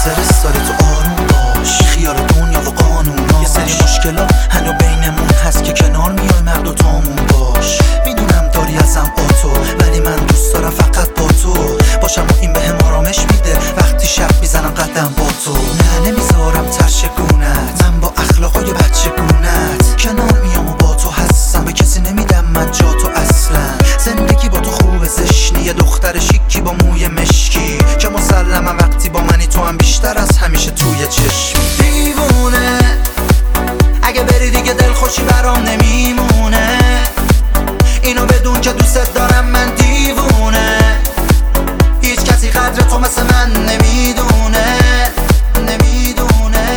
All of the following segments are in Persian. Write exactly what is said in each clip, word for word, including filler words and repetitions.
استرس داری تو آروم باش، خیال دنیا و قانوناش. یه سری مشکلات هنو بینمون هست که کنار میای مرد و تامون باش. میدونم داری ازم آتو، ولی من دوست دارم فقط با تو باشم و این بهم آرامش میده وقتی شب میزنم قدم با تو. نه نمیذارم ترشگونت، من با اخلاقای بچگونت کنار میام و با تو هستم، به کسی نمیدم من جا تو اصلا. زندگی با تو خوبه، زشنی یه دختر شیکی با موی مشکی که مسلمم وقتی با منی تو هم بیشتر از همیشه توی چشم. دیوونه اگه بری دیگه دلخوشی برام نمیمونه، اینو بدون که دوست دارم من دیوونه. هیچ کسی قدر تو مثل من نمیدونه نمیدونه.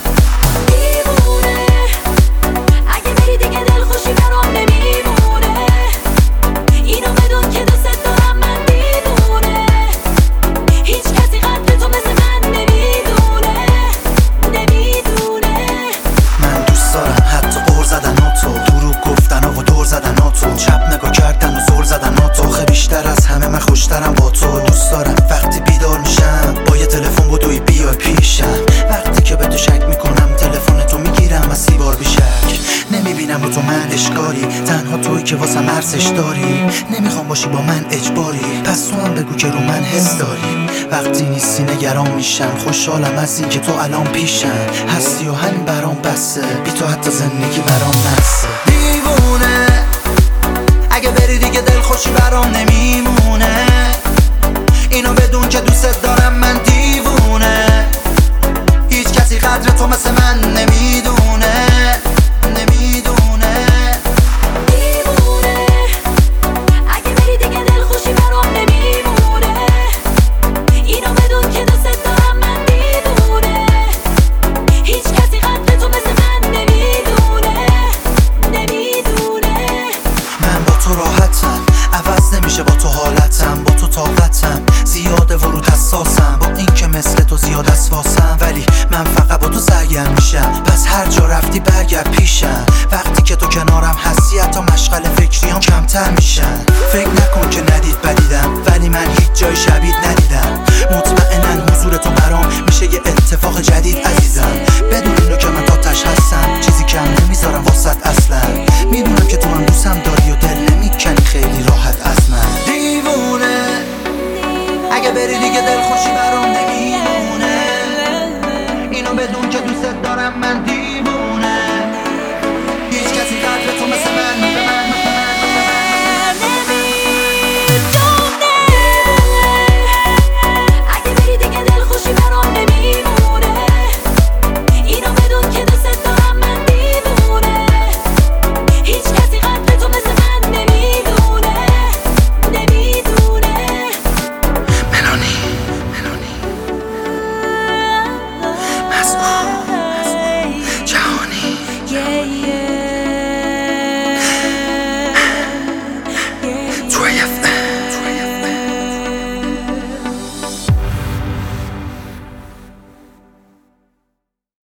دیوونه اگه بری دیگه دلخوشی برام نمیمونه، اینو بدون که دوست دارم من دیوونه. هیچ کسی قدر تو مثل من نمیدونه نمیدونه. من دوست دارم حتی قول زدن ها تو، دروغ گفتن ها و دور زدن ها تو، چپ نگاه کردن و زل زدن ها تو. خیلی بیشتر از همه من خوشترم با تو. دوست دارم وقتی بیدار میشم با یه تلفن بدوی بیای پیشم، وقتی که به تو شک میکنم تلفن تو میگیرم از سی بار بیشک. نمیبینم رو تو من اشکالی، تنها تویی که واسم ارزش داری. نمیخوام باشی با من اجباری، پس تو هم بگو که رو من حس داری. وقتی نیستی نگران میشم، خوشحالم از این که تو الان پیشم هستی و همین برام بسه، بی تو حتی زندگی برام نسه. دیوونه اگه بری دیگه دلخوشی برام نمیمونه، اینو بدون که دوست دارم من دیوونه. هیچ کسی قدر تو مثل من نمیدونه نمیدونه. دیوونه اگه بری دیگه دلخوشی برام نمیمونه، اینو بدون که دوست دارم من دیوونه. هیچ کسی قدر تو مثل من نمیدونه نمیدونه. من با تو راحتم، عوض نمیشه با تو حالتم، با تو طاقتم زیاده و رو حساسم، با این که مثل تو زیاد از واسم، ولی من فقط با تو سرگرم میشم. پس هر جا رفتی برگرد پیشم، وقتی که تو کنارم هستی حتی مشغل فکریام کمتر میشن. فکر نکن که ندید بدیدم، ولی من هیچ جای شبیه ندیدم. مطمئنن حضور تو برام میشه یه اتفاق جدید عزیزم. بدون اینو که من تاتش هستم، چیزی کم نمیذارم واسط اصلا. میدونم که تو هم دوستم داری و دل نمیکنی خیلی راحت از من. دیوونه اگه بری دیگه دلخوشی برام نمیمونه، اینو بدون که دوست دارم من دیوونه. هیچ کسی قدر تو مثل من به من اگه بری دیگه دلخوشی برام نمیمونه، اینو بدون که دوست دارم من دیوونه. هیچ کسی قدر تو مثل من نمیدونه نمیدونه. ملانی ملانی مسئول جهانی yeah, yeah.